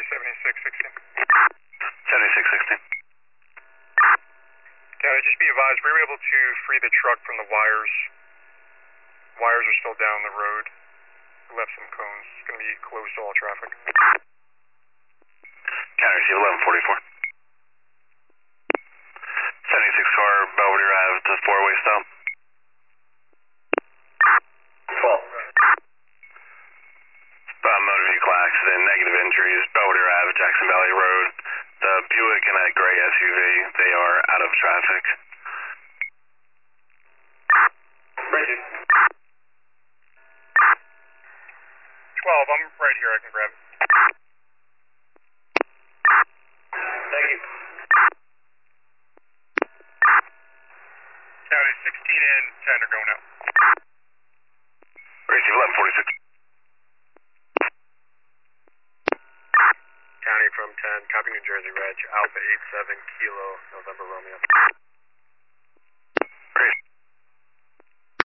7616. 7616. County, just be advised, we were able to free the truck from the wires. Wires are still down the road. We left some cones. It's going to be closed to all traffic. County, receive 1144. 76 car, Belvedere Ave to four-way stop. 12. Motor vehicle accident, negative injuries, Belvedere Ave, Jackson Valley Road. The Buick and that gray SUV, they are out of traffic. Bridget. 12, I'm right here, I can grab it. Thank you. County, 16 and 10 are going out. Receive 1146. County from 10, copy New Jersey Reg, Alpha 87 Kilo, November Romeo.